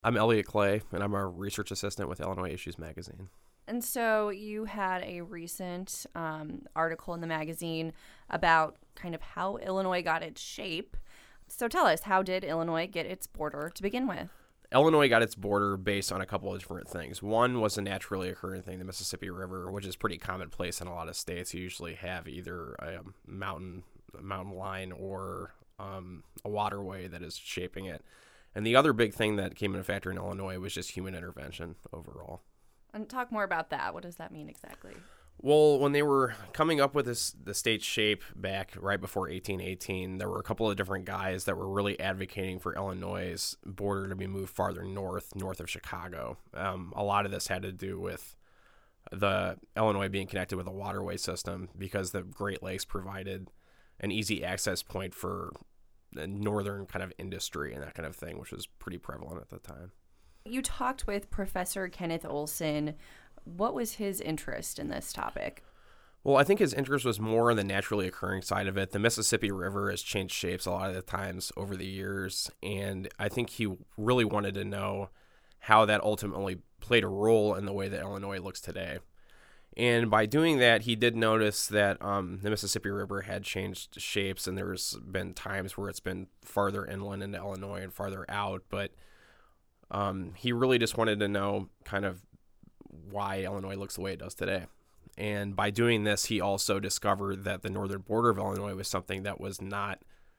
I'm Elliot Clay, and I'm a research assistant with Illinois Issues Magazine. And so you had a recent article in the magazine about kind of how Illinois got its shape. So tell us, how did Illinois get its border to begin with? Illinois got its border based on a couple of different things. One was a naturally occurring thing, the Mississippi River, which is pretty commonplace in a lot of states. You usually have either a mountain line or a waterway that is shaping it. And the other big thing that came into factor in Illinois was just human intervention overall. And talk more about that. What does that mean exactly? Well, when they were coming up with the state's shape back right before 1818, there were a couple of different guys that were really advocating for Illinois' border to be moved farther north of Chicago. A lot of this had to do with the Illinois being connected with a waterway system because the Great Lakes provided an easy access point for the northern kind of industry and that kind of thing, which was pretty prevalent at the time. You talked with Professor Kenneth Olson. What was his interest in this topic? Well, I think his interest was more on the naturally occurring side of it. The Mississippi River has changed shapes a lot of the times over the years, and I think he really wanted to know how that ultimately played a role in the way that Illinois looks today. And by doing that, he did notice that the Mississippi River had changed shapes, and there's been times where it's been farther inland into Illinois and farther out, but he really just wanted to know kind of why Illinois looks the way it does today. And by doing this, he also discovered that the northern border of Illinois was something that was not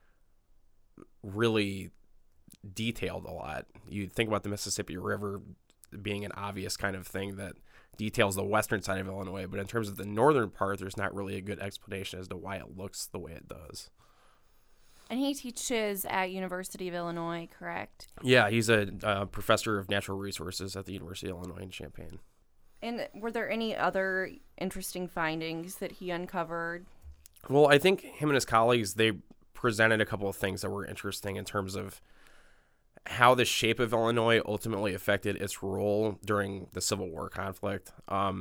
really detailed a lot. You think about the Mississippi River being an obvious kind of thing that details the western side of Illinois, but in terms of the northern part, there's not really a good explanation as to why it looks the way it does. And he teaches at University of Illinois, correct? Yeah, he's a professor of natural resources at the University of Illinois in Champaign. And were there any other interesting findings that he uncovered? Well, I think him and his colleagues, they presented a couple of things that were interesting in terms of how the shape of Illinois ultimately affected its role during the Civil War conflict.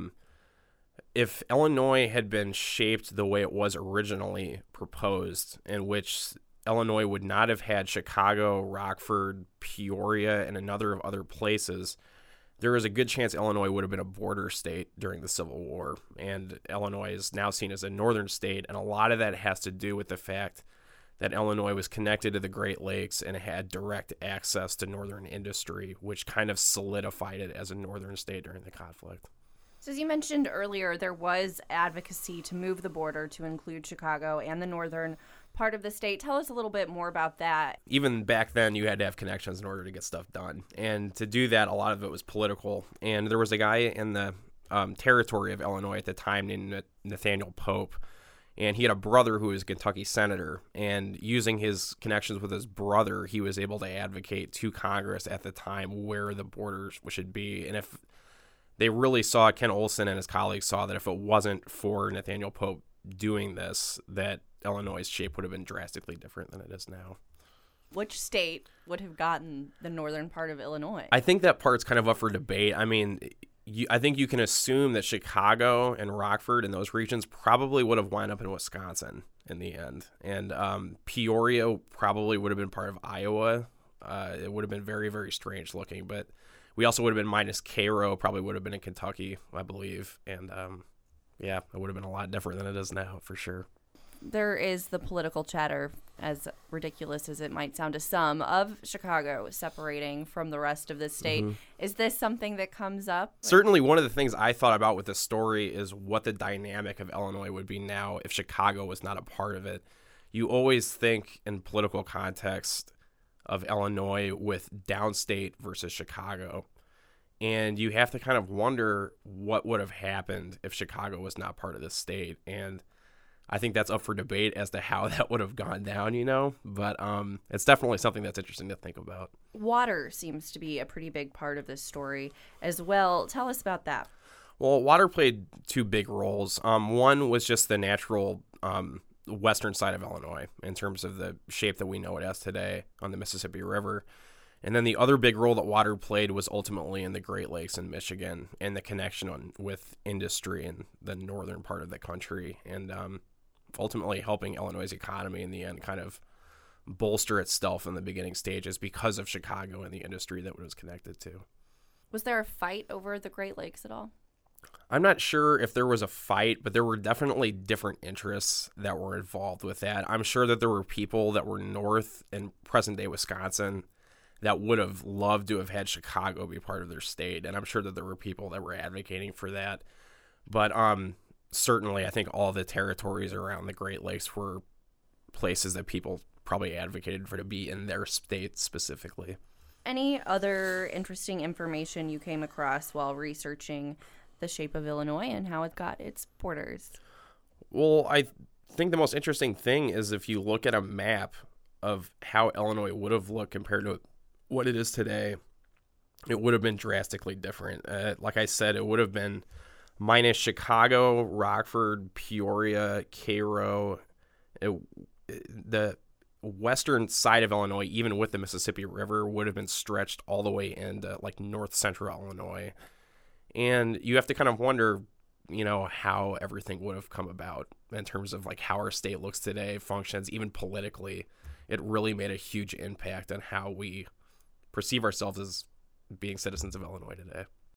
If Illinois had been shaped the way it was originally proposed, in which Illinois would not have had Chicago, Rockford, Peoria, and a number of other places, there is a good chance Illinois would have been a border state during the Civil War. And Illinois is now seen as a northern state, and a lot of that has to do with the fact that Illinois was connected to the Great Lakes and had direct access to northern industry, which kind of solidified it as a northern state during the conflict. So as you mentioned earlier, there was advocacy to move the border to include Chicago and the northern part of the state. Tell us a little bit more about that. Even back then, you had to have connections in order to get stuff done. And to do that, a lot of it was political. And there was a guy in the territory of Illinois at the time named Nathaniel Pope. And he had a brother who was a Kentucky senator. And using his connections with his brother, he was able to advocate to Congress at the time where the borders should be. And if they really saw, Ken Olson and his colleagues saw that if it wasn't for Nathaniel Pope doing this, that Illinois' shape would have been drastically different than it is now. Which state would have gotten the northern part of Illinois? I think that part's kind of up for debate. I mean, I think you can assume that Chicago and Rockford and those regions probably would have wound up in Wisconsin in the end. And Peoria probably would have been part of Iowa. It would have been very, very strange looking. But we also would have been minus Cairo, probably would have been in Kentucky, I believe. And yeah, it would have been a lot different than it is now, for sure. There is the political chatter, as ridiculous as it might sound to some, of Chicago separating from the rest of the state. Mm-hmm. Is this something that comes up? Certainly one of the things I thought about with this story is what the dynamic of Illinois would be now if Chicago was not a part of it. You always think in political context of Illinois with downstate versus Chicago. And you have to kind of wonder what would have happened if Chicago was not part of the state. And I think that's up for debate as to how that would have gone down, you know, but it's definitely something that's interesting to think about. Water seems to be a pretty big part of this story as well. Tell us about that. Well, water played two big roles. One was just the natural western side of Illinois in terms of the shape that we know it as today on the Mississippi River. And then the other big role that water played was ultimately in the Great Lakes in Michigan and the connection with industry in the northern part of the country. And ultimately helping Illinois' economy in the end kind of bolster itself in the beginning stages because of Chicago and the industry that it was connected to. Was there a fight over the Great Lakes at all? I'm not sure if there was a fight, but there were definitely different interests that were involved with that. I'm sure that there were people that were north in present-day Wisconsin that would have loved to have had Chicago be part of their state, and I'm sure that there were people that were advocating for that. But certainly, I think all the territories around the Great Lakes were places that people probably advocated for to be in their state specifically. Any other interesting information you came across while researching the shape of Illinois and how it got its borders? Well, I think the most interesting thing is if you look at a map of how Illinois would have looked compared to what it is today, it would have been drastically different. Like I said, it would have been minus Chicago, Rockford, Peoria, Cairo. The western side of Illinois, even with the Mississippi River, would have been stretched all the way into like north central Illinois. And you have to kind of wonder, how everything would have come about in terms of like how our state looks today, functions, even politically. It really made a huge impact on how we perceive ourselves as being citizens of Illinois today.